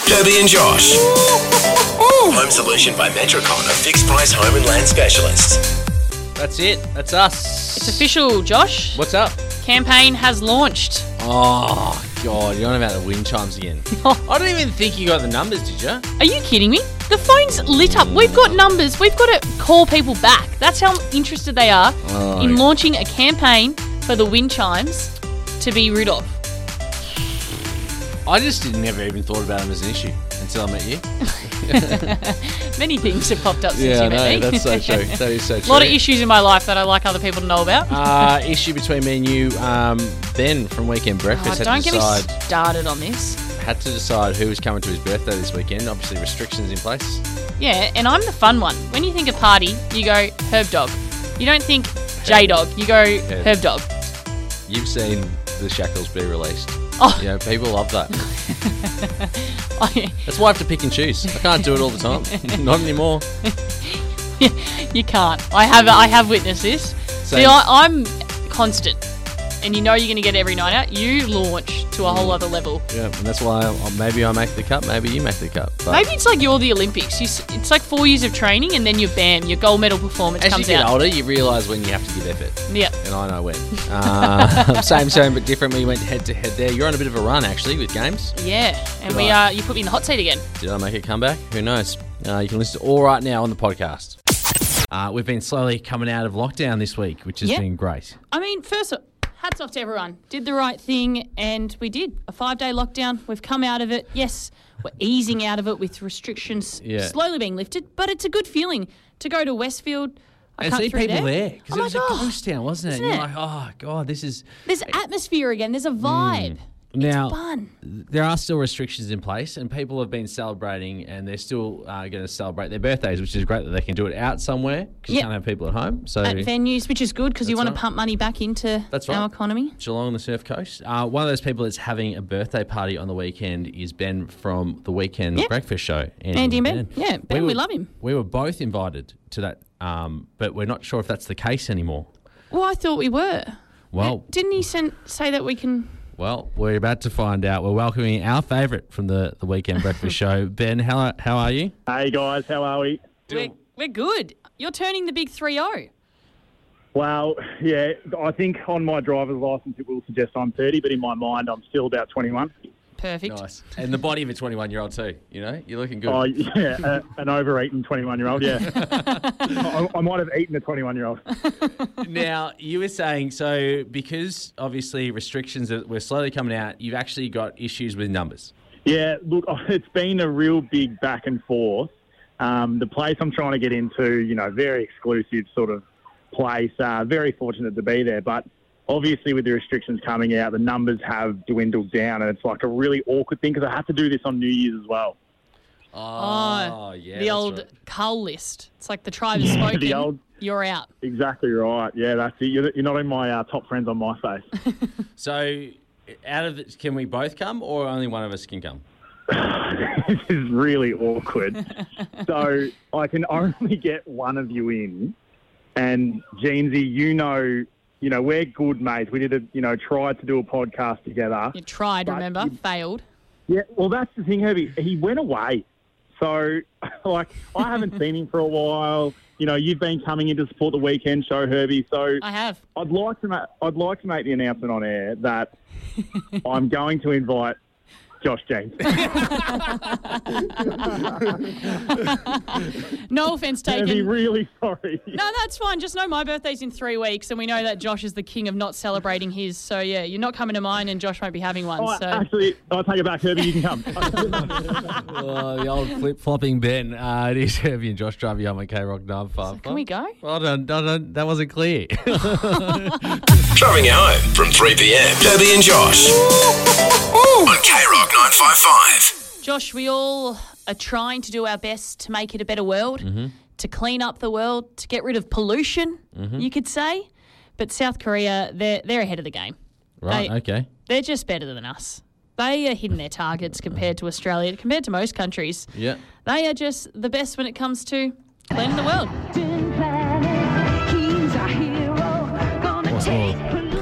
Herbie and Josh. Home Solution by Metricon, a fixed price home and land specialist. That's it. That's us. It's official, Josh. What's up? Campaign has launched. Oh, God. You're on about the wind chimes again. I don't even think you got the numbers, did you? Are you kidding me? The phone's lit up. We've got numbers. We've got to call people back. That's how interested they are in launching a campaign for the wind chimes to be Rudolph. I just never even thought about them as an issue until I met you. Many things have popped up since you met me. That's so true. That is so true. A lot of issues in my life that I like other people to know about. Issue between me and you, Ben from Weekend Breakfast Don't get me started on this. Had to decide who was coming to his birthday this weekend. Obviously, restrictions in place. Yeah, and I'm the fun one. When you think of party, you go Herb Dog. You don't think J-Dog. You go Herb Dog. You've seen the shackles be released. Oh. You know, people love that. That's why I have to pick and choose. I can't do it all the time. Not anymore. You can't. I have witnessed this. See, I'm constant. And you know you're going to get it every night out. You launch to a whole other level. Yeah, and that's why maybe I make the cut, maybe you make the cut. But maybe it's like you're the Olympics. It's like 4 years of training and then your gold medal performance comes out. As you get older, you realise when you have to give effort. Yeah. And I know when. Same but different. We went head to head there. You're on a bit of a run, actually, with games. Yeah, and you put me in the hot seat again. Did I make a comeback? Who knows? You can listen to all right now on the podcast. We've been slowly coming out of lockdown this week, which has been great. I mean, first of all, hats off to everyone. Did the right thing, and we did. A 5-day lockdown. We've come out of it. Yes, we're easing out of it with restrictions slowly being lifted, but it's a good feeling to go to Westfield. And see people there, because it was a ghost town, wasn't it? And you're like, oh, God, this is... There's atmosphere again. There's a vibe. Now, it's fun. There are still restrictions in place, and people have been celebrating, and they're still going to celebrate their birthdays, which is great that they can do it out somewhere because you can't have people at home. So at venues, which is good because you want to pump money back into our economy. Geelong on the Surf Coast. One of those people that's having a birthday party on the weekend is Ben from the Weekend Breakfast Show. Andy and Ben. Yeah, Ben, we love him. We were both invited to that, but we're not sure if that's the case anymore. Well, I thought we were. Well, didn't he say that we can... Well, we're about to find out. We're welcoming our favourite from the Weekend Breakfast Show. Ben, how are you? Hey, guys. How are we? We're good. You're turning the big 3-0. Well, yeah, I think on my driver's licence it will suggest I'm 30, but in my mind I'm still about 21. Perfect. Nice. And the body of a 21-year-old too, you know? You're looking good. Oh, yeah, an overeaten 21-year-old, yeah. I might have eaten a 21-year-old. Now, you were saying, so because obviously restrictions were slowly coming out, you've actually got issues with numbers. Yeah, look, it's been a real big back and forth. The place I'm trying to get into, you know, very exclusive sort of place, very fortunate to be there, but obviously, with the restrictions coming out, the numbers have dwindled down, and it's like a really awkward thing because I have to do this on New Year's as well. Oh yeah. The old cull list. It's like the tribe has spoken. You're out. Exactly right. Yeah, that's it. You're not in my top friends on MySpace. So, out of it, can we both come, or only one of us can come? This is really awkward. So I can only get one of you in, and Jeansy, you know, we're good mates. We did tried to do a podcast together. You tried, remember? Failed. Yeah, well, that's the thing, Herbie. He went away. So, like, I haven't seen him for a while. You know, you've been coming in to support the weekend show, Herbie. So I have. I'd like to make the announcement on air that I'm going to invite Josh James. No offence taken. I'd be really sorry. No, that's fine. Just know my birthday's in 3 weeks, and we know that Josh is the king of not celebrating his. So, yeah, you're not coming to mine, and Josh won't be having one. Actually, I'll take it back, Herbie. You can come. The old flip-flopping Ben. It is Herbie and Josh driving home on K-Rock 955. Can we go? Well done. That wasn't clear. Driving you home from 3 p.m. Herbie and Josh. On K-Rock 955. Josh, we all are trying to do our best to make it a better world, to clean up the world, to get rid of pollution, you could say. But South Korea, they're ahead of the game. Right, okay. They're just better than us. They are hitting their targets compared to Australia, compared to most countries. Yeah. They are just the best when it comes to cleaning the world. What's more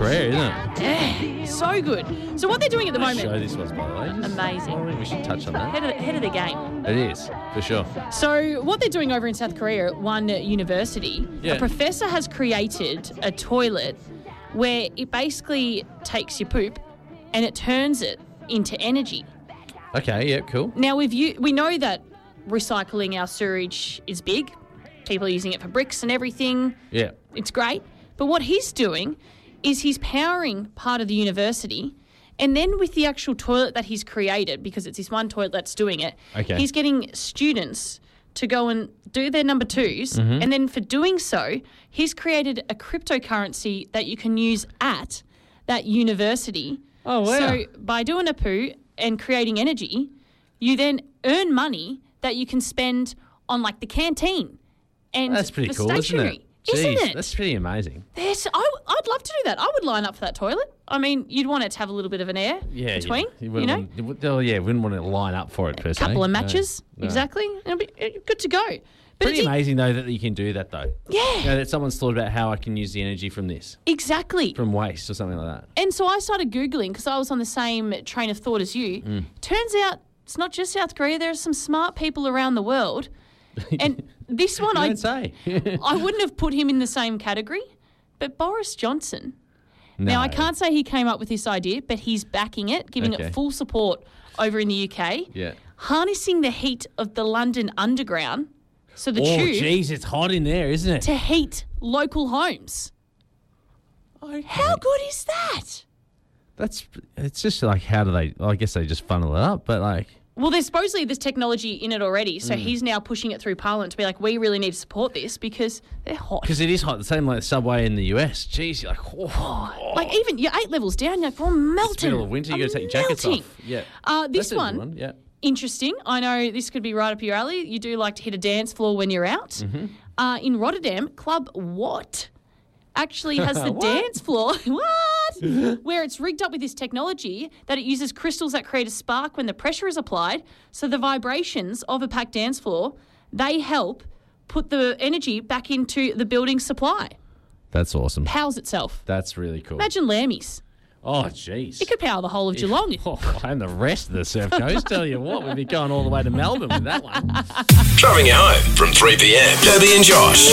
rare, isn't it? Yeah, so good. So what they're doing at the Nice show moment, this was, by the way. amazing. I think we should touch on that. Head of the game. It is, for sure. So what they're doing over in South Korea at one university, Yeah. a professor has created a toilet where it basically takes your poop and it turns it into energy. Okay, yeah, cool. Now, we know that recycling our sewage is big. People are using it for bricks and everything. Yeah. It's great. But what he's doing is he's powering part of the university, and then with the actual toilet that he's created, because it's this one toilet that's doing it, Okay. he's getting students to go and do their number twos, Mm-hmm. and then for doing so, he's created a cryptocurrency that you can use at that university. Oh, wow. So by doing a poo and creating energy, you then earn money that you can spend on like the canteen and That's pretty the cool, isn't stationery. it? Isn't Jeez, it? that's pretty amazing. I'd love to do that. I would line up for that toilet. I mean, you'd want it to have a little bit of an air Yeah, between, yeah. you know, Wouldn't want to line up for it per se. couple of No, matches, no. exactly. It'll be good to go. But Pretty amazing, though, that you can do that, though. Yeah. You know, that someone's thought about how I can use the energy from this, Exactly. from waste or something like that. And so I started Googling because I was on the same train of thought as you. Mm. Turns out it's not just South Korea. There are some smart people around the world. And this one, You don't say. I wouldn't have put him in the same category. But Boris Johnson. Now, I No. can't say he came up with this idea, but he's backing it, giving Okay. it full support over in the UK. Yeah. Harnessing the heat of the London Underground, so the Oh, tube, jeez, it's hot in there, isn't it? to heat local homes. How good is that? It's just like, how do they, I guess they just funnel it up, but like, Well, there's supposedly this technology in it already, Mm. so he's now pushing it through Parliament to be like, we really need to support this because they're hot. because it is hot, the same like the subway in the US. Jeez, you're like, oh. Like even you're 8 levels down, you're like, oh, I'm melting. It's middle of winter, you got to take your jackets melting. off. Yeah. This That's a good one, yeah. interesting. I know this could be right up your alley. You do like to hit a dance floor when you're out. Mm-hmm. In Rotterdam, Club What actually has the What? dance floor. What? Where it's rigged up with this technology that it uses crystals that create a spark when the pressure is applied. So the vibrations of a packed dance floor, they help put the energy back into the building supply. That's awesome. Powers itself. That's really cool. Imagine Lammy's. Oh, jeez. It could power the whole of Geelong. Oh, and the rest of the surf coast, tell you what, we'd be going all the way to Melbourne with that one. Driving you home from 3 p.m. Debbie and Josh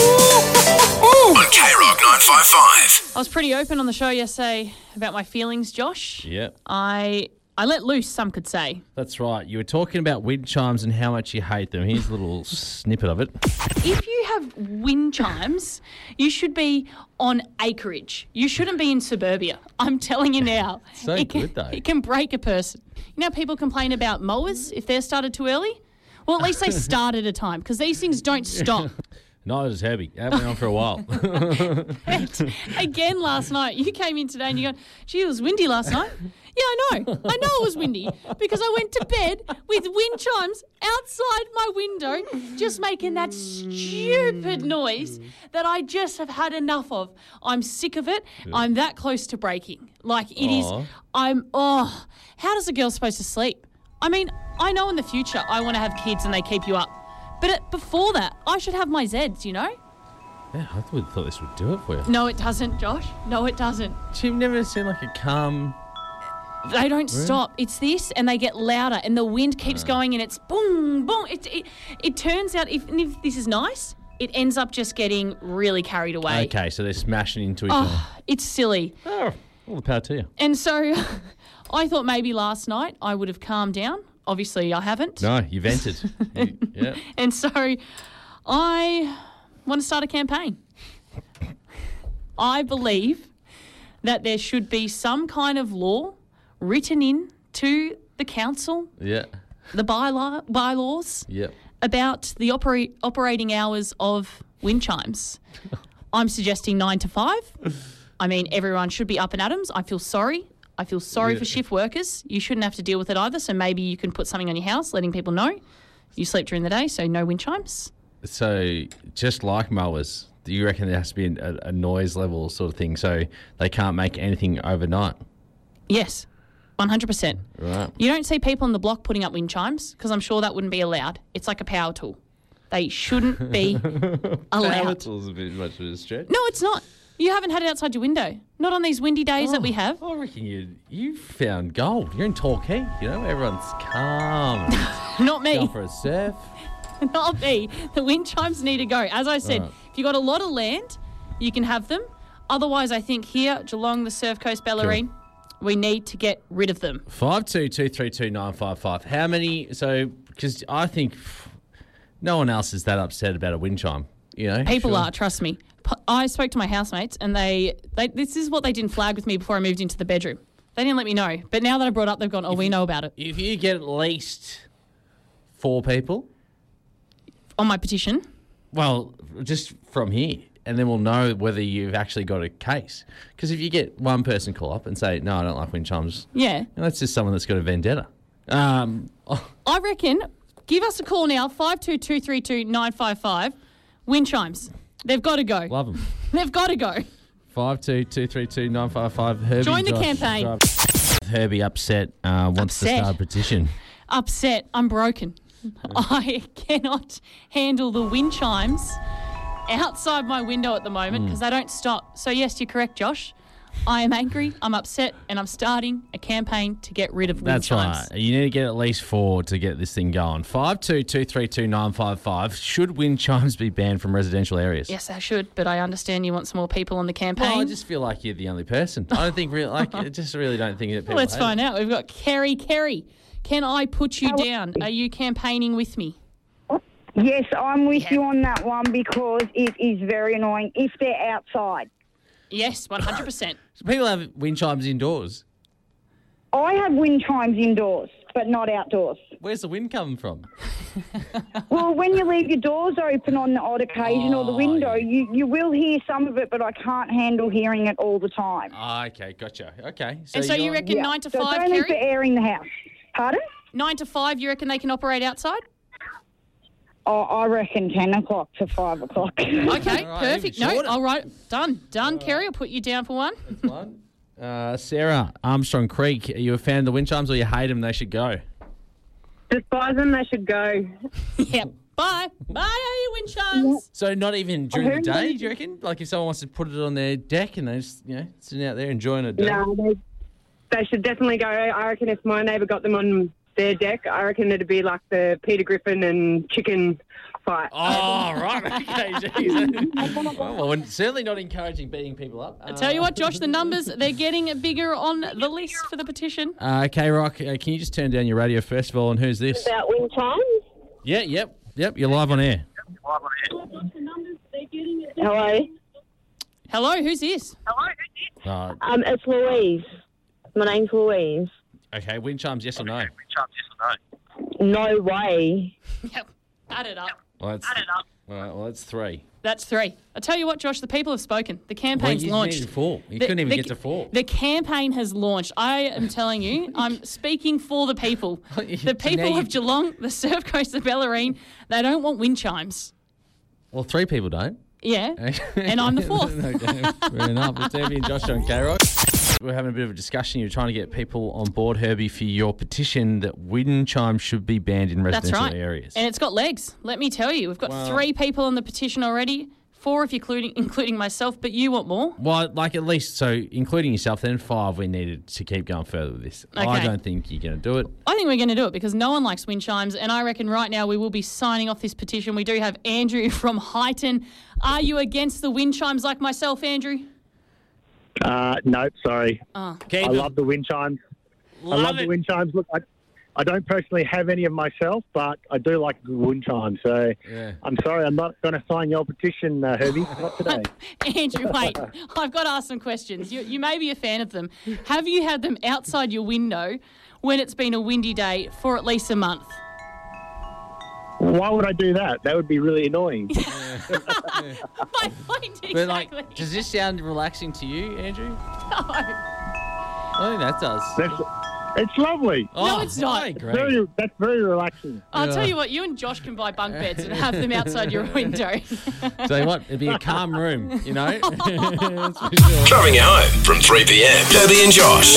on K-Rock 955. I was pretty open on the show yesterday about my feelings, Josh. Yeah, I let loose, some could say. that's right. You were talking about wind chimes and how much you hate them. Here's a little snippet of it. If you have wind chimes, you should be on acreage. You shouldn't be in suburbia. I'm telling you now. So it can, good, though. It can break a person. You know, people complain about mowers if they're started too early. Well, at least they start at a time because these things don't stop. Not as heavy. It hasn't been on for a while. And again last night, you came in today and you go, gee, it was windy last night. Yeah, I know it was windy because I went to bed with wind chimes outside my window just making that stupid noise that I just have had enough of. I'm sick of it. I'm that close to breaking. Like it is. Aw. How does a girl supposed to sleep? I mean, I know in the future I want to have kids and they keep you up. But before that, I should have my Zeds, you know? Yeah, I thought this would do it for you. No, it doesn't, Josh. No, it doesn't. You've never seen like a calm... They don't stop. It's this, and they get louder, and the wind keeps going, and it's boom, boom. It turns out, if this is nice, it ends up just getting really carried away. Okay, so they're smashing into each other. Oh, it's silly. Oh, all the power to you. And so I thought maybe last night I would have calmed down. Obviously, I haven't. No, you vented. Yeah. And so I want to start a campaign. I believe that there should be some kind of law written in to the council, Yeah. the bylaws, Yeah. about the operating hours of wind chimes. I'm suggesting 9 to 5. I mean, everyone should be up and Adams. I feel sorry. I feel sorry for shift workers. You shouldn't have to deal with it either. So maybe you can put something on your house letting people know you sleep during the day, so no wind chimes. So just like mowers, do you reckon there has to be a noise level sort of thing so they can't make anything overnight? Yes, 100%. Right. You don't see people on the block putting up wind chimes because I'm sure that wouldn't be allowed. It's like a power tool. They shouldn't be allowed. Power tool's a bit much of a stretch. No, it's not. You haven't had it outside your window. Not on these windy days that we have. I reckon you found gold. You're in Torquay, everyone's calm. Not me. Going for a surf. Not me. The wind chimes need to go. As I said, if you've got a lot of land, you can have them. Otherwise, I think here, Geelong, the Surf Coast, Bellarine, we need to get rid of them. 52232955. How many? So, because I think no one else is that upset about a wind chime. People are, trust me. I spoke to my housemates and they this is what they didn't flag with me before I moved into the bedroom. They didn't let me know. But now that I brought it up, they've gone, we know about it. If you get at least 4 people. On my petition? Well, just from here. And then we'll know whether you've actually got a case. Because if you get one person call up and say, no, I don't like wind chimes. Yeah. That's just someone that's got a vendetta. I reckon, give us a call now, 52232955. Wind chimes. They've got to go. Love them. They've got to go. 52232955. Herbie Join the campaign. Herbie upset, wants to start a petition. Upset. I'm broken. I cannot handle the wind chimes outside my window at the moment because they don't stop. So, yes, you're correct, Josh. I am angry, I'm upset, and I'm starting a campaign to get rid of wind chimes. That's right. You need to get at least 4 to get this thing going. 52232955. Should wind chimes be banned from residential areas? Yes, I should, but I understand you want some more people on the campaign. Well, I just feel like you're the only person. I don't think I just really don't think that people. Let's find out. We've got Kerry. Kerry, can I put you down? Are you campaigning with me? Yes, I'm with you on that one because it is very annoying if they're outside. Yes, 100%. So people have wind chimes indoors. I have wind chimes indoors, but not outdoors. Where's the wind coming from? Well, when you leave your doors open on the odd occasion or the window, you will hear some of it, but I can't handle hearing it all the time. Oh, okay, gotcha. Okay. So you reckon 9 to 5, so it's only Kerry? for airing the house. Pardon? 9 to 5, you reckon they can operate outside? Oh, I reckon 10 o'clock to 5 o'clock. Okay, All right, perfect. even No, shorter. all right. Done, Kerry. I'll put you down for one. That's one. Sarah, Armstrong Creek, are you a fan of the wind chimes or you hate them, they should go? Despise them, they should go. Yep. Bye. Bye, you wind chimes. So not even during the day, do you reckon? Like if someone wants to put it on their deck and they're just, sitting out there enjoying a day? No, they should definitely go. I reckon if my neighbour got them on their deck, I reckon it'd be like the Peter Griffin and chicken fight. Oh, right. Okay, jeez. Well, we're certainly not encouraging beating people up. I tell you what, Josh, the numbers, they're getting bigger on the list for the petition. K-Rock, can you just turn down your radio first of all, and who's this? About wind chimes? Yep, you're live on air. Hello? Hello, who's this? It's Louise. My name's Louise. Okay, wind chimes, yes or no? No way. Yep. Add it up. All right, well, that's 3. That's 3. I tell you what, Josh, the people have spoken. The campaign's launched. Needed 4. You couldn't even get to 4. The campaign has launched. I am telling you, I'm speaking for the people. The people of Geelong, the Surf Coast, the Bellarine, they don't want wind chimes. Well, 3 people don't. Yeah, and I'm the 4th. Okay, fair enough. It's Herbie and Josh on K-Rock. We're having a bit of a discussion. You're trying to get people on board, Herbie, for your petition that wind chimes should be banned in residential areas. And it's got legs, let me tell you. We've got 3 people on the petition already, 4 if you're including myself, but you want more? Well, like at least, so including yourself, then 5 we needed to keep going further with this. Okay. I don't think you're going to do it. I think we're going to do it because no one likes wind chimes, and I reckon right now we will be signing off this petition. We do have Andrew from Highton. Are you against the wind chimes like myself, Andrew? No, sorry. Oh. I love the wind chimes. I love the wind chimes. Look, I don't personally have any of myself, but I do like the wind chimes. So I'm sorry, I'm not going to sign your petition, Herbie. Not today. Andrew, wait. I've got to ask some questions. You may be a fan of them. Have you had them outside your window when it's been a windy day for at least a month? Why would I do that? That would be really annoying. My point exactly. But like, does this sound relaxing to you, Andrew? No. I think that does. It's lovely. No, it's not. I agree. That's very relaxing. I'll tell you what, you and Josh can buy bunk beds and have them outside your window. Tell you what, it'd be a calm room, That's for sure. Driving you home from 3 p.m. Debbie and Josh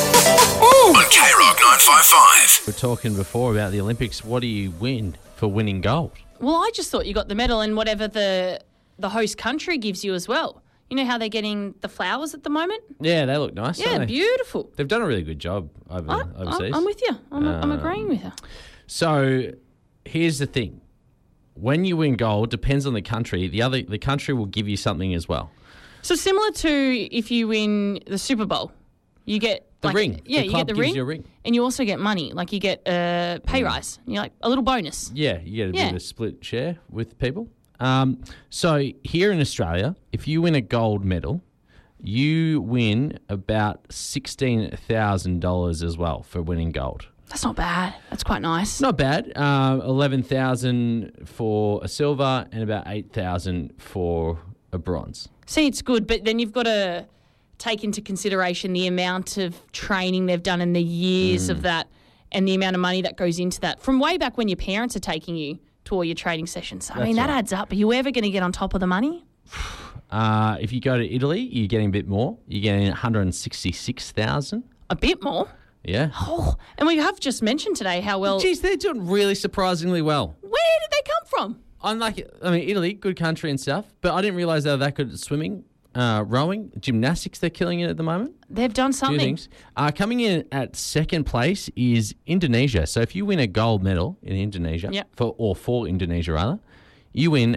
on K-Rock 955. We were talking before about the Olympics. What do you win for winning gold? Well, I just thought you got the medal and whatever the host country gives you as well. You know how they're getting the flowers at the moment? Yeah, they look nice. Yeah, don't they? beautiful. They've done a really good job overseas. I'm with you. I'm agreeing with you. So here's the thing. When you win gold, depends on the country. The country will give you something as well. So similar to if you win the Super Bowl, you get the ring. Yeah, the you get the gives ring, you a ring, and you also get money. Like you get a pay rise. You're like a little bonus. Yeah, you get a bit of a split share with people. So here in Australia, if you win a gold medal, you win about $16,000 as well for winning gold. That's not bad. That's quite nice. Not bad. $11,000 for a silver and about $8,000 for a bronze. See, it's good, but then you've got to take into consideration the amount of training they've done and the years of that and the amount of money that goes into that. From way back when your parents are taking you to all your training sessions. I mean, that adds up. Are you ever going to get on top of the money? If you go to Italy, you're getting a bit more. You're getting $166,000. A bit more? Yeah. Oh, and we have just mentioned today how well... Geez, they're doing really surprisingly well. Where did they come from? Italy, good country and stuff, but I didn't realise they were that good at swimming, rowing, gymnastics. They're killing it at the moment. They've done something. Two things. Coming in at second place is Indonesia. So if you win a gold medal in Indonesia, for Indonesia rather, you win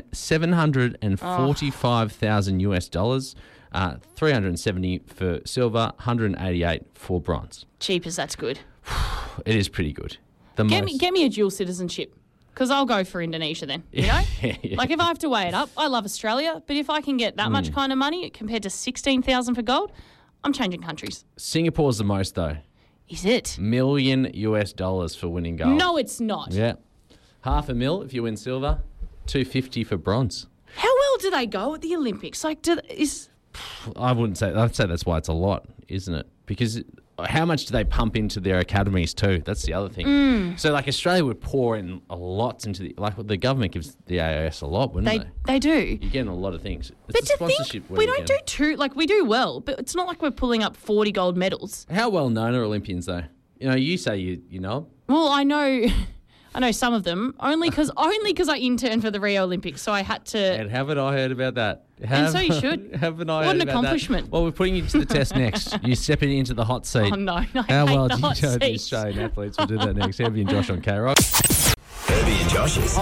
$745,000 US, 370 for silver, 188 for bronze. Cheapers, that's good. It is pretty good. Get me a dual citizenship. Because I'll go for Indonesia then, you know? Yeah. Like if I have to weigh it up, I love Australia, but if I can get that much kind of money compared to $16,000 for gold, I'm changing countries. Singapore's the most though. Is it? $1 million US for winning gold. No, it's not. Yeah. $500,000 if you win silver, $250 for bronze. How well do they go at the Olympics? Like, I'd say that's why it's a lot, isn't it? Because how much do they pump into their academies too? That's the other thing. So like Australia would pour in a lot into the government gives the AIS a lot, wouldn't they? They do. You're getting a lot of things. It's but a to sponsorship. think we don't do we do well, but it's not like we're pulling up 40 gold medals. How well known are Olympians though? You know, you say you know. Well, I know some of them only because I interned for the Rio Olympics, so I had to. And haven't I heard about that? And so you should. Haven't I? What heard an about accomplishment! That? Well, we're putting you to the test next. You're stepping into the hot seat. Oh no! How well do you know the Australian athletes? We'll do that next. Herbie and Josh on K-Rock. Herbie and Josh's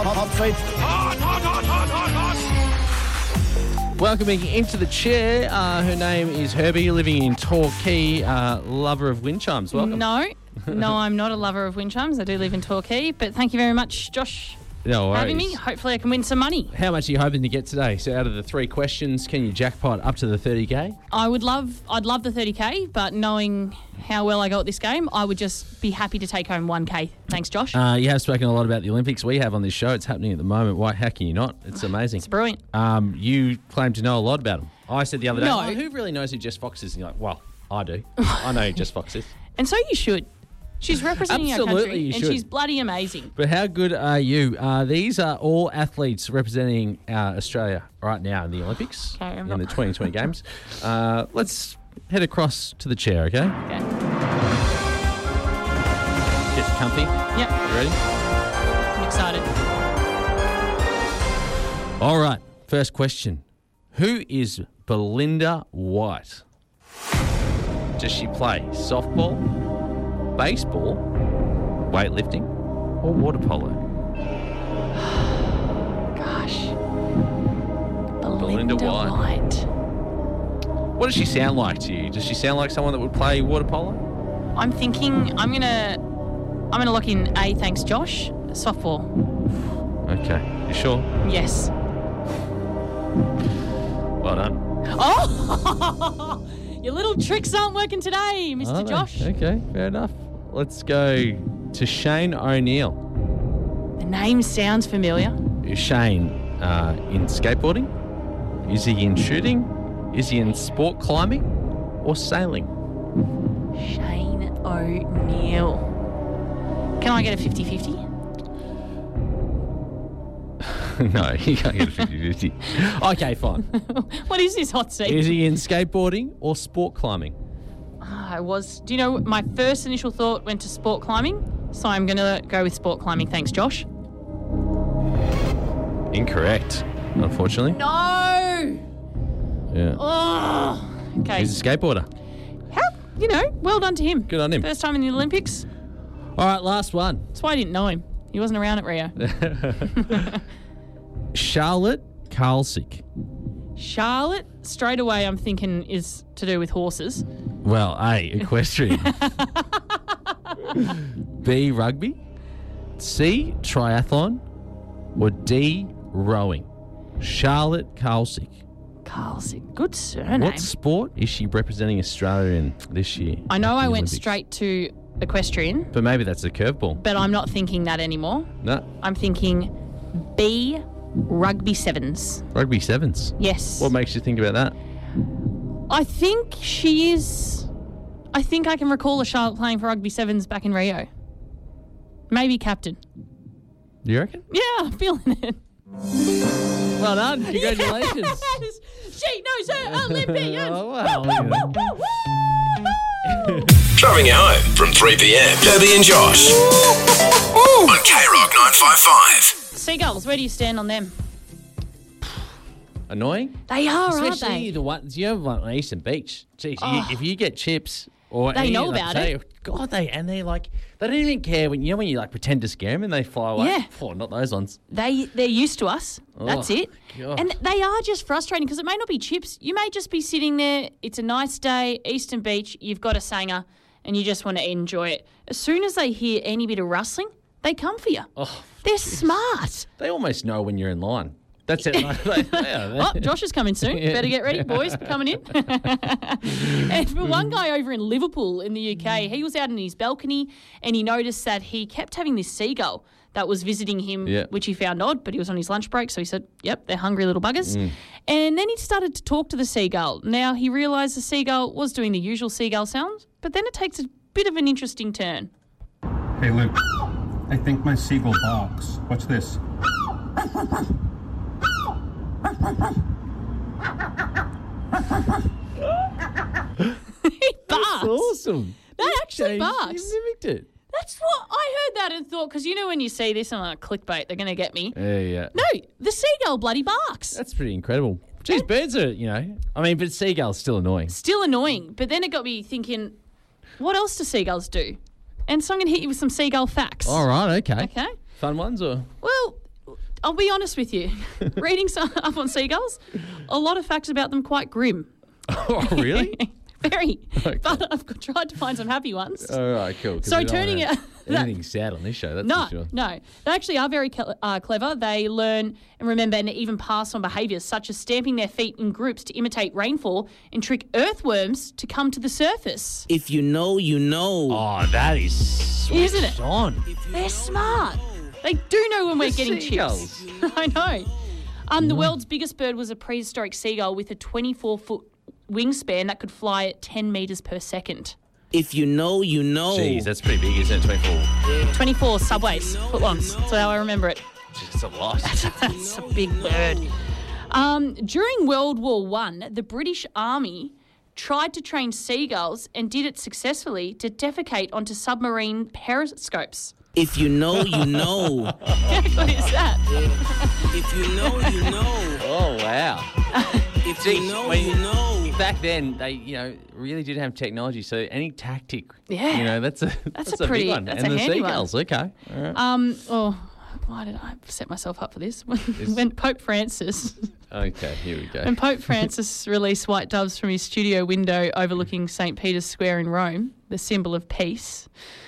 Welcoming into the chair, her name is Herbie, living in Torquay, lover of wind chimes. Welcome. No, I'm not a lover of wind chimes. I do live in Torquay, but thank you very much, Josh, for having me. Hopefully I can win some money. How much are you hoping to get today? So out of the 3 questions, can you jackpot up to the 30K? I'd love the 30K, but knowing how well I go at this game, I would just be happy to take home 1K. Thanks, Josh. You have spoken a lot about the Olympics we have on this show. It's happening at the moment. Why? How can you not? It's amazing. It's brilliant. You claim to know a lot about them. I said the other day, No. who really knows who Jess Fox is? And you're like, well, I do. I know who Jess Fox is. And so you should. She's representing our Absolutely, country, you and should. she's bloody amazing. But how good are you? These are all athletes representing Australia right now in the Olympics, Okay, in the 2020 Games. Let's head across to the chair, okay? Okay. Get comfy. Yep. You ready? I'm excited. All right. First question. Who is Belinda White? Does she play softball, baseball, weightlifting, or water polo? Gosh. Belinda White. What does she sound like to you? Does she sound like someone that would play water polo? I'm thinking I'm gonna lock in A. Thanks, Josh. Softball. Okay. You sure? Yes. Well done. Oh, your little tricks aren't working today, Mr. Are they? Josh. Okay, fair enough. Let's go to Shane O'Neill. The name sounds familiar. Is Shane in skateboarding? Is he in shooting? Is he in sport climbing or sailing? Shane O'Neill. Can I get a 50-50? No, you can't get a 50-50. Okay, fine. What is this hot seat? Is he in skateboarding or sport climbing? Do you know, my first initial thought went to sport climbing, so I'm going to go with sport climbing. Thanks, Josh. Incorrect, unfortunately. No! Yeah. Oh, okay. He's a skateboarder. Well done to him. Good on him. First time in the Olympics. All right, last one. That's why I didn't know him. He wasn't around at Rio. Charlotte Karlsik. Charlotte, straight away I'm thinking is to do with horses. Well, A, equestrian. B, rugby. C, triathlon. Or D, rowing. Charlotte Karlsik. Karlsik, good surname. What sport is she representing Australia in this year? I know I in the went Olympics? straight to equestrian, But maybe that's a curveball. but I'm not thinking that anymore. No. I'm thinking B, rugby sevens. Rugby sevens. Yes. What makes you think about that? I think she is. I think I can recall a Charlotte playing for rugby sevens back in Rio. Maybe captain. You reckon? Yeah, I'm feeling it. Well done. Congratulations. Yes. She knows her Olympians. Oh, wow. Driving you home from 3 p.m. Debbie and Josh. On K-Rock 955. Seagulls, where do you stand on them? Annoying? They are, Especially aren't they? the ones you have one on Eastern Beach. Jeez, if you get chips or They know like, about say, it. God, they don't even care when when you like pretend to scare them and they fly away. Yeah. Oh, not those ones. They're used to us. That's Oh, it. God. And they are just frustrating because it may not be chips. You may just be sitting there. It's a nice day, Eastern Beach. You've got a sanger and you just want to enjoy it. As soon as they hear any bit of rustling, they come for you. Oh, They're smart. they almost know when you're in line. That's it. Oh, Josh is coming soon. Yeah. Better get ready, boys. We're coming in. And for one guy over in Liverpool in the UK, he was out in his balcony and he noticed that he kept having this seagull that was visiting him, Yeah. which he found odd, but he was on his lunch break. So he said, yep, they're hungry little buggers. Mm. And then he started to talk to the seagull. Now he realised the seagull was doing the usual seagull sounds, but then it takes a bit of an interesting turn. Hey, Luke. I think my seagull barks. What's this? He barks. Awesome. That actually You barks. mimicked it. That's what I heard that and thought, because you know when you see this, I'm like, clickbait, they're going to get me. Yeah. No, the seagull bloody barks. That's pretty incredible. Geez, birds are, but seagulls still annoying. Still annoying, but then it got me thinking, what else do seagulls do? And so I'm going to hit you with some seagull facts. All right, okay. Okay. Fun ones or? Well, I'll be honest with you. Reading some up on seagulls, a lot of facts about them quite grim. Oh, really? Very. Okay. But I've tried to find some happy ones. All right, cool. 'cause So we don't turning wanna it- have anything sad on this show, that's No, for sure. no. They actually are very clever. They learn and remember and even pass on behaviours such as stamping their feet in groups to imitate rainfall and trick earthworms to come to the surface. If you know, you know. Oh, that is Isn't it? switched on. They're smart. They do know when we're getting seagulls. chips. I know. The world's biggest bird was a prehistoric seagull with a 24-foot wingspan that could fly at 10 metres per second. If you know, you know. Jeez, that's pretty big, isn't it? 24. 24 subways, footlongs. That's how I remember it. It's a lot. That's a big bird. During World War I, the British Army tried to train seagulls and did it successfully to defecate onto submarine periscopes. If you know, you know. How good is that? If you know, you know. Oh, wow. If you know, when- you know. Back then, they, really did have technology, so any tactic, Yeah. that's a a pretty- big one. that's and a the handy one. seagulls, okay. All right. Why did I set myself up for this? When Pope Francis Okay, here we go. When Pope Francis released white doves from his studio window overlooking St. Peter's Square in Rome, the symbol of peace,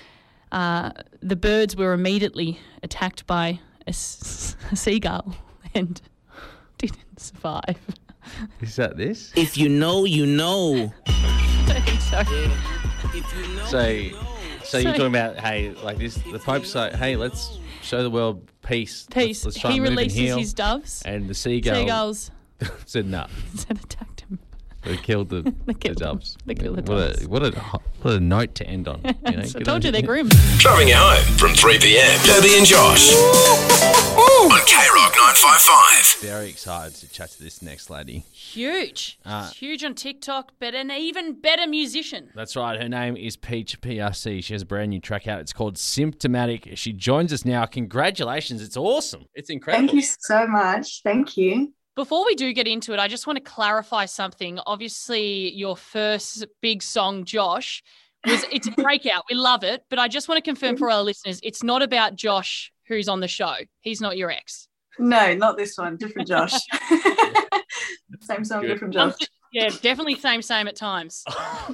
the birds were immediately attacked by a seagull and didn't survive. Is that this? If you know, you know. I don't think so. If you know, So you know. you're talking about, hey, like this, the Pope's like, hey, let's show the world peace. Peace. Let's try He and move and releases heal. his doves. And the seagulls said no. and attacked him. They killed the killed them. doves. They killed the What doves. what a note to end on. You know? So I Good told you on they're grim. Driving you home from 3 p.m. Debbie and Josh. On K-Rock 955. Very excited to chat to this next lady. Huge. She's huge on TikTok, but an even better musician. That's right. Her name is Peach PRC. She has a brand new track out. It's called Symptomatic. She joins us now. Congratulations. It's awesome. It's incredible. Thank you so much. Thank you. Before we do get into it, I just want to clarify something. Obviously, your first big song, Josh, it's a breakout. We love it. But I just want to confirm for our listeners, it's not about Josh who's on the show. He's not your ex. No, not this one. Different Josh. Same song, different Josh. Yeah, definitely same at times.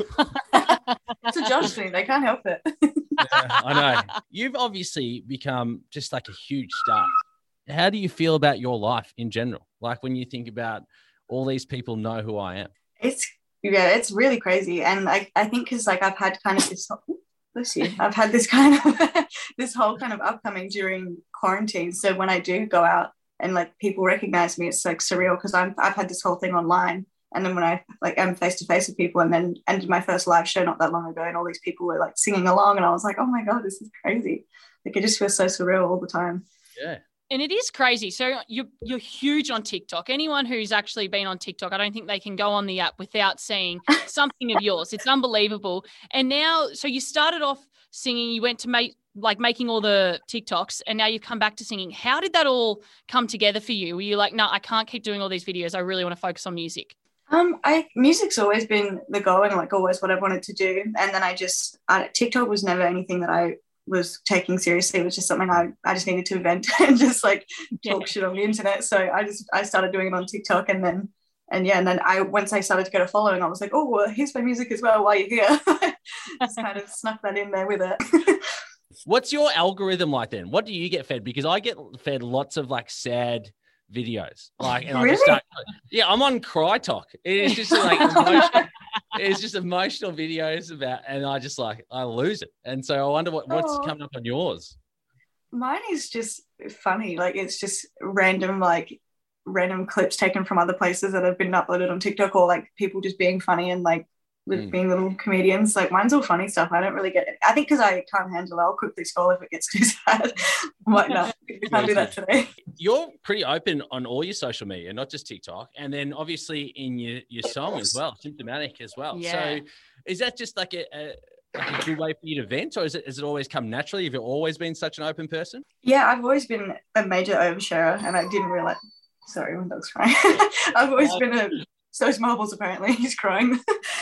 It's a Josh thing. They can't help it. Yeah, I know. You've obviously become just like a huge star. How do you feel about your life in general? Like when you think about all these people know who I am. It's really crazy. And I think because like I've had kind of this, bless you, I've had this kind of, this whole kind of upcoming during quarantine. So when I do go out and like people recognize me, it's like surreal because I've had this whole thing online. And then when I like am face to face with people and then ended my first live show not that long ago and all these people were like singing along and I was like, oh my God, this is crazy. Like it just feels so surreal all the time. Yeah. And it is crazy. So you're huge on TikTok. Anyone who's actually been on TikTok, I don't think they can go on the app without seeing something of yours. It's unbelievable. And now, so you started off singing, you went to making all the TikToks, and now you've come back to singing. How did that all come together for you? Were you like, no, I can't keep doing all these videos. I really want to focus on music. Music's always been the goal and like always what I've wanted to do. And then TikTok was never anything that I was taking seriously. It was just something I just needed to vent and just like talk shit on the internet. So I started doing it on TikTok and then once I started to get a following, I was like, oh, well, here's my music as well while you're here. Just kind of snuck that in there with it. What's your algorithm like then? What do you get fed? Because I get fed lots of like sad videos. Like, and really? I'm on Cry Talk. It's just like emotional videos about, and I lose it. And so I wonder what's coming up on yours. Mine is just funny. Like it's just random clips taken from other places that have been uploaded on TikTok or like people just being funny and like being little comedians. Like mine's all funny stuff. I don't really get it. I think because I can't handle it, I'll quickly scroll if it gets too sad. I'm like, no, we can't do that today. You're pretty open on all your social media, not just TikTok. And then obviously in your song as well, Symptomatic as well. Yeah. So is that just like a good way for you to vent, or has it always come naturally? Have you always been such an open person? Yeah, I've always been a major oversharer and I didn't realize. Sorry, my dog's crying. I've always been so's Marbles apparently. He's crying.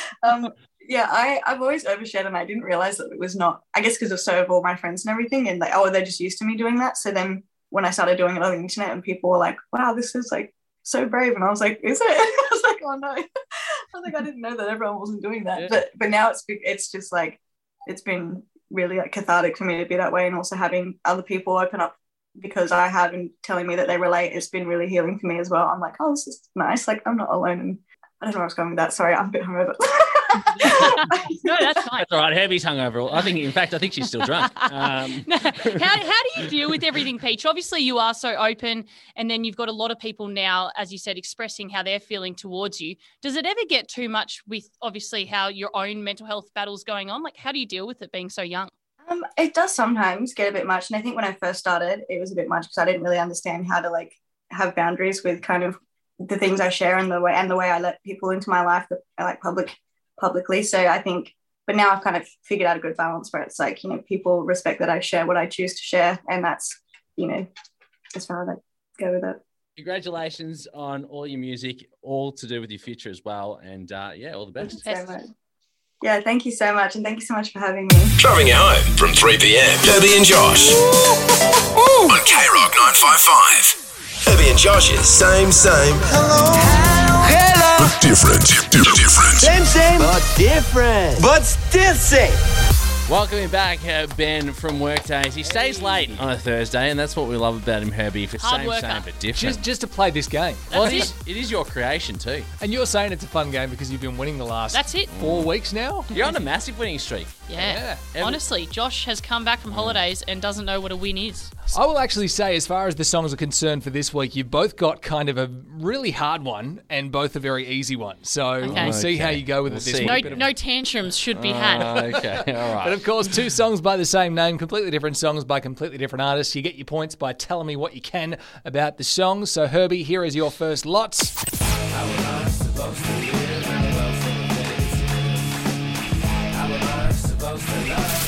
I've always overshared and I didn't realize that it was not, I guess because of all my friends and everything and like, they're just used to me doing that. So then when I started doing it on the internet and people were like, wow, this is like so brave. And I was like, is it? I was like, oh no. I was like, I didn't know that everyone wasn't doing that. Yeah. But now it's just like, it's been really like cathartic for me to be that way. And also having other people open up because I have and telling me that they relate, it's been really healing for me as well. I'm like, oh, this is nice. Like I'm not alone. And I don't know where I was going with that. Sorry, I'm a bit hungover. No, that's fine. That's all right. Herbie's hungover. I think she's still drunk. How do you deal with everything, Peach? Obviously, you are so open, and then you've got a lot of people now, as you said, expressing how they're feeling towards you. Does it ever get too much with obviously how your own mental health battle's going on? Like, how do you deal with it being so young? It does sometimes get a bit much, and I think when I first started, it was a bit much because I didn't really understand how to like have boundaries with kind of the things I share and the way I let people into my life that I like publicly. So I think, but now I've kind of figured out a good balance where it's like, people respect that I share what I choose to share, and that's, as far as I go with it. Congratulations on all your music, all to do with your future as well. And all the best. Thank you so much. Yeah, thank you so much. And thank you so much for having me. Driving you home from 3 p.m. Herbie and Josh. On K-Rock 955. Herbie and Josh's same. Hello. But different. Same, but different. But still same. Welcome back, Ben from Workdays. He stays late on a Thursday, and that's what we love about him, Herbie. For same, but different. Just to play this game. Well, it is your creation too. And you're saying it's a fun game because you've been winning the last 4 weeks now? You're on a massive winning streak. Yeah. Honestly, Josh has come back from holidays and doesn't know what a win is. I will actually say, as far as the songs are concerned for this week, you've both got kind of a really hard one and both a very easy one. So we'll see how you go with it this week. No tantrums should be had. Okay, all right. But of course, 2 songs by the same name, completely different songs by completely different artists. You get your points by telling me what you can about the songs. So Herbie, here is your first lots. How am I supposed to live? How am I supposed to love?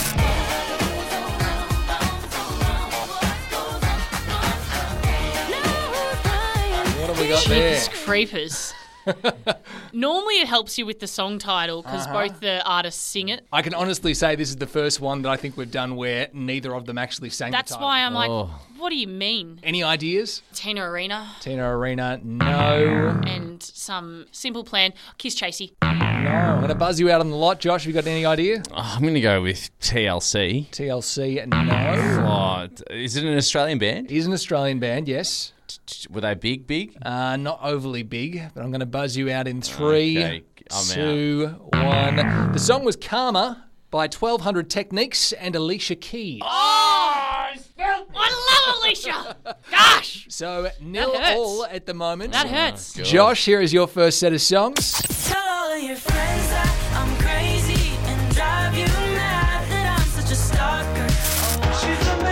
we got there? Jeepers creepers. Normally it helps you with the song title because both the artists sing it. I can honestly say this is the first one that I think we've done where neither of them actually sang That's the title. why I'm like, what do you mean? Any ideas? Tina Arena Tina Arena, no. and some Simple Plan. Kiss Chasey. No. I'm going to buzz you out on the lot. Josh, have you got any idea? I'm going to go with TLC. TLC, no. Is it an Australian band? It is an Australian band, yes. Were they big? Not overly big, but I'm going to buzz you out in 3, Okay, I'm 2, 1. The song was Karma by 1200 Techniques and Alicia Keys. I love Alicia. Gosh. So That hurts. 0-0 at the moment. That hurts. Josh, here is your first set of songs. Tell all of your friends that I'm crazy and drive you mad that I'm such a stalker. She's a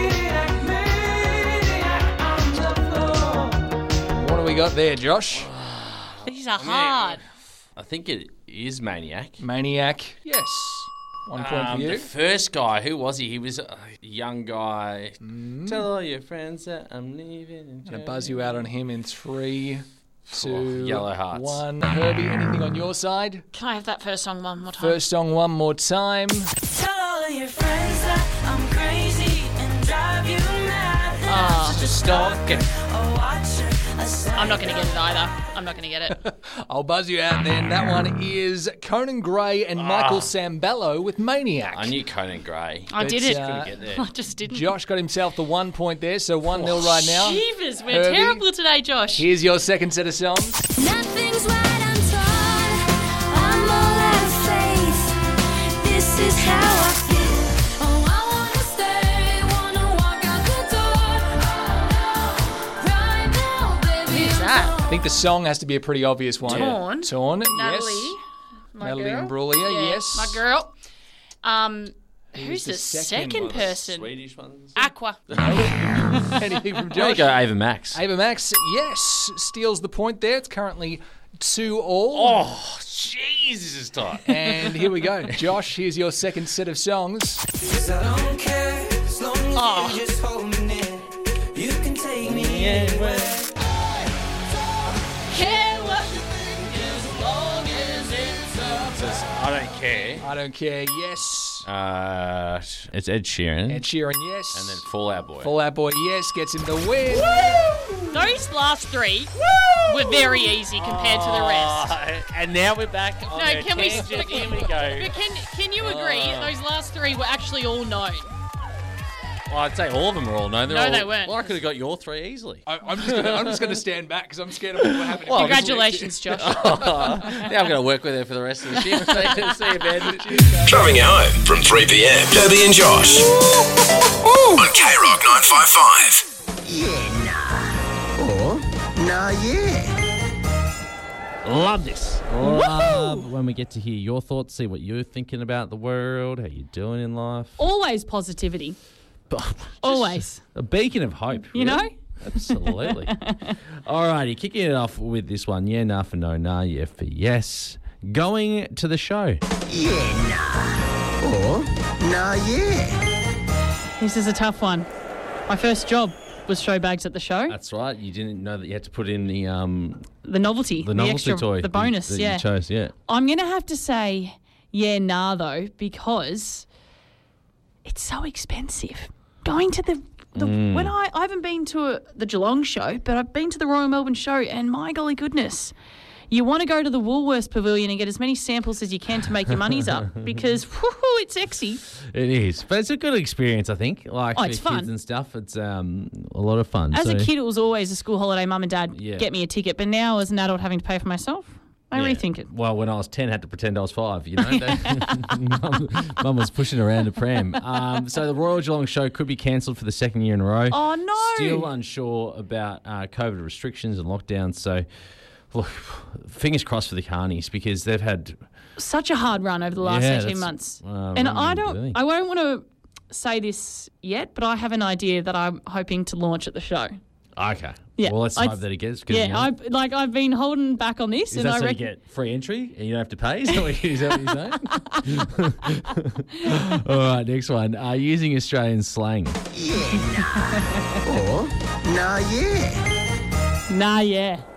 maniac, What do we got there, Josh? These are hard. I think it is Maniac. Maniac, yes. 1 point for you. The first guy, who was he? He was a young guy. Tell all your friends that I'm leaving. I'm going to buzz you out on him in 3, 2, Yellow Hearts. 1. Herbie, anything on your side? Can I have that first song one more time? First song one more time. Tell all of your friends that I'm crazy and drive you mad that I'm such a stalker. A watcher, a I'm not going to get it either. I'm not going to get it. I'll buzz you out then. That one is Conan Gray and Michael Sambello with Maniac. I knew Conan Gray. I did it. Couldn't get there. I just didn't. Josh got himself the 1 point there, so 1-0 right now. Jeevers, we're Herbie, terrible today, Josh. Here's your second set of songs. Nothing's right, I'm torn. I'm all out of faith. This is how I feel. Oh, I wanna stay, wanna walk out the door. Right now, baby. Who's that? I think the song has to be a pretty obvious one. Torn. Torn, Natalie. yes. My Natalie girl. Imbruglia, yes. My girl. Who's the second second one? person? Swedish ones. Aqua. Anything from There you Josh? go, Ava Max. Ava Max, yes, steals the point there. It's currently 2-2. Oh, jeez, this is tight. And here we go. Josh, here's your second set of songs. I don't care as long as you just hold me near. You can take me anywhere. I don't care. I don't care, yes. It's Ed Sheeran. Ed Sheeran, yes. And then Fall Out Boy. Fall Out Boy, yes, gets him the win. Those last three were very easy compared to the rest. And now we're back on No, a can we? tangent. Here we But go. can you agree those last three were actually all known? Well, I'd say all of them are all known. No, they weren't. Well, I could have got your three easily. I'm just gonna stand back because I'm scared of what happened. Well, Congratulations, Josh. Now I'm going to work with her for the rest of the shift. See you, Ben. Driving you home from 3 p.m. Debbie and Josh. On K-Rock 955. Yeah, nah. Or, nah, yeah. Love this. Love when we get to hear your thoughts, see what you're thinking about the world, how you're doing in life. Always positivity. Always. A beacon of hope. You know? Absolutely. Alrighty, kicking it off with this one. Yeah, nah for no, nah, yeah for yes. Going to the show. Yeah, nah. Or, nah, yeah. This is a tough one. My first job was show bags at the show. That's right. You didn't know that you had to put in the novelty. novelty extra, toy. The bonus, that yeah. you chose, yeah. I'm going to have to say yeah, nah, though, because it's so expensive. Going to the when I haven't been to the Geelong show, but I've been to the Royal Melbourne show, and my golly goodness, you want to go to the Woolworths Pavilion and get as many samples as you can to make your monies up because whoo, it's sexy. It is, but it's a good experience, I think. Like Oh, it's for fun. kids and stuff, it's a lot of fun. As So- a kid, it was always a school holiday. Mum and Dad Yeah. get me a ticket, but now as an adult, having to pay for myself, I Yeah. rethink it. Well, when I was 10, I had to pretend I was 5, you know. Mum was pushing around a pram. So the Royal Geelong show could be cancelled for the second year in a row. Oh no! Still unsure about COVID restrictions and lockdowns. So, look, fingers crossed for the Carnies because they've had... Such a hard run over the last 18 that's, months. running And I really. won't want to say this yet, but I have an idea that I'm hoping to launch at the show. Okay. Yeah, Well, let's I- hope that it gets. 'Cause, Yeah, you know, I've been holding back on this, is and that I so you reckon get free entry and you don't have to pay? Is that what you're saying? All right, next one. Using Australian slang. Yeah, nah. Or, nah, yeah. nah, yeah.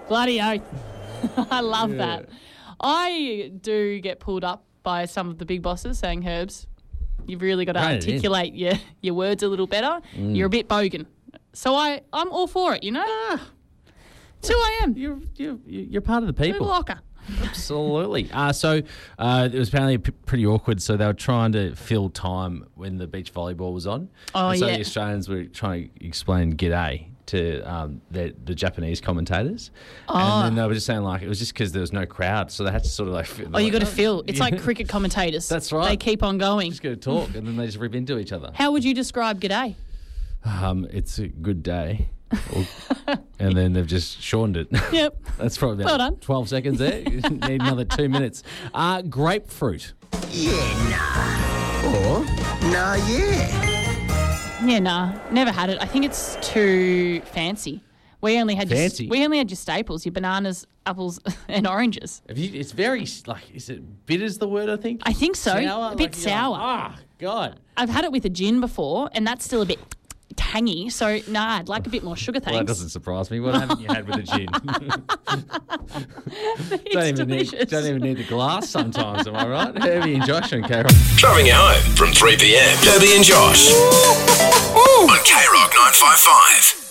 Bloody oath. I love that. I do get pulled up by some of the big bosses saying, Herbs, you've really got to articulate your words a little better. You're a bit bogan. So I'm all for it, you know? It's who I am. You're part of the people. Locker. Absolutely. So it was apparently pretty awkward. So they were trying to fill time when the beach volleyball was on. Oh, and so yeah. the Australians were trying to explain g'day to the Japanese commentators. And then they were just saying, like, it was just because there was no crowd. So they had to sort of like... You got to fill. It's like cricket commentators. That's right. They keep on going. Just go to talk and then they just rip into each other. How would you describe g'day? It's a good day. And then they've just shortened it. Yep. That's probably about Well done. 12 seconds there. You need another 2 minutes. Grapefruit. Yeah, nah. Or, nah, yeah. Yeah, nah. Never had it. I think it's too fancy. We only had your staples, your bananas, apples, and oranges. It's very, like, is it bitter's the word, I think? I think so. Sour? A bit sour. God. I've had it with a gin before, and that's still a bit tangy. So, nah, I'd like a bit more sugar, thanks. Well, that doesn't surprise me. What haven't you had with a gin? Delicious. Don't even need the glass sometimes, am I right? Herbie and Josh and K-Rock. Driving you home from 3 p.m. Herbie and Josh on K-Rock 955.